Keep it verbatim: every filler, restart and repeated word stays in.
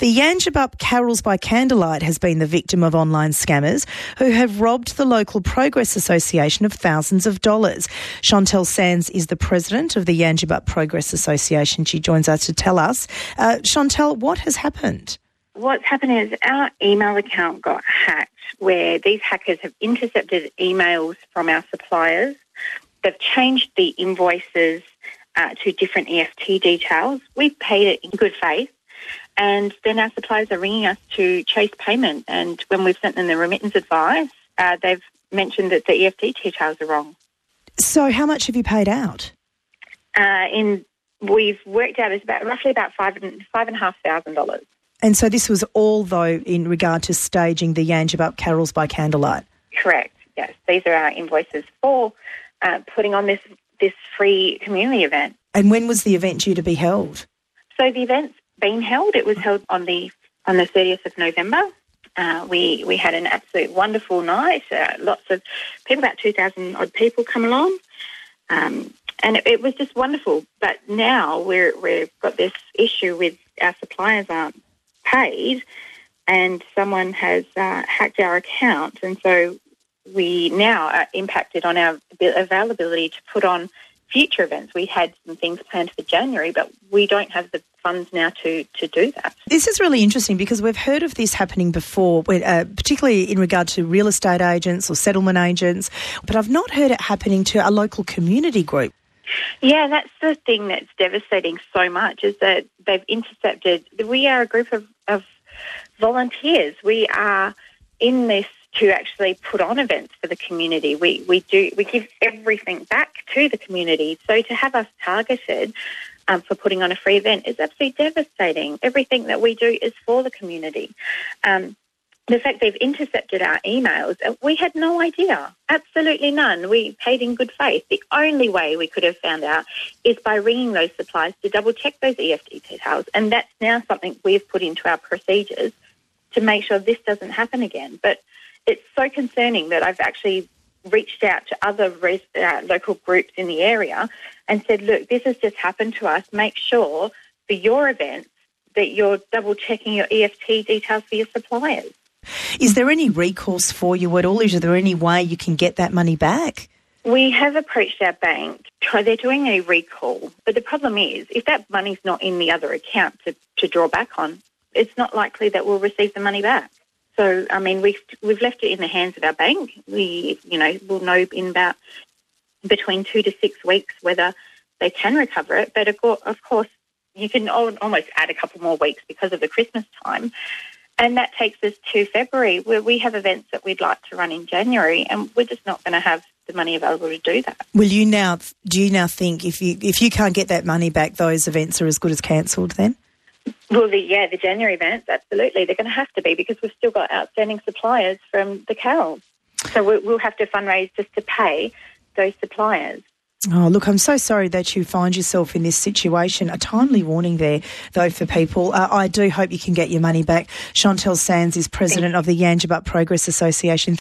The Yangebup Carols by Candlelight has been the victim of online scammers who have robbed the local Progress Association of thousands of dollars. Chantel Sands is the president of the Yangebup Progress Association. She joins us to tell us. Uh, Chantel, what has happened? What's happened is our email account got hacked, where these hackers have intercepted emails from our suppliers. They've changed the invoices uh, to different E F T details. We've paid it in good faith, and then our suppliers are ringing us to chase payment. And when we've sent them the remittance advice, uh, they've mentioned that the E F T details are wrong. So how much have you paid out? Uh, in we've worked out it's about roughly about five and five and a half thousand dollars. And so this was all, though, in regard to staging the Yangebup Carols by Candlelight? Correct, yes. These are our invoices for uh, putting on this, this free community event. And when was the event due to be held? So the event's been held. It was held on the on the thirtieth of November. Uh, we, we had an absolute wonderful night. Uh, lots of people, about two thousand odd people come along. Um, and it, it was just wonderful. But now we're, we've got this issue with our suppliers aren't paid, and someone has uh, hacked our account, and so we now are impacted on our availability to put on future events. We had some things planned for January, but we don't have the funds now to, to do that. This is really interesting because we've heard of this happening before, uh, particularly in regard to real estate agents or settlement agents, but I've not heard it happening to a local community group. Yeah, that's the thing that's devastating so much, is that they've intercepted. We are a group of, of volunteers. We are in this to actually put on events for the community. We we do we give everything back to the community. So to have us targeted um, for putting on a free event is absolutely devastating. Everything that we do is for the community. Um, The fact they've intercepted our emails, we had no idea, absolutely none. We paid in good faith. The only way we could have found out is by ringing those suppliers to double-check those E F T details, and that's now something we've put into our procedures to make sure this doesn't happen again. But it's so concerning that I've actually reached out to other res- uh, local groups in the area and said, look, this has just happened to us. Make sure for your events that you're double-checking your E F T details for your suppliers. Is there any recourse for you at all? Is there any way you can get that money back? We have approached our bank. They're doing a recall. But the problem is, if that money's not in the other account to, to draw back on, it's not likely that we'll receive the money back. So, I mean, we've, we've left it in the hands of our bank. We, you know, will know in about between two to six weeks whether they can recover it. But, of course, you can almost add a couple more weeks because of the Christmas time. And that takes us to February, where we have events that we'd like to run in January, and we're just not going to have the money available to do that. Will you now? Do you now think if you if you can't get that money back, those events are as good as cancelled then? Well, the, yeah, the January events, absolutely. They're going to have to be, because we've still got outstanding suppliers from the carols. So we'll have to fundraise just to pay those suppliers. Oh, look, I'm so sorry that you find yourself in this situation. A timely warning there, though, for people. Uh, I do hope you can get your money back. Chantel Sands is president of the Yangebup Progress Association.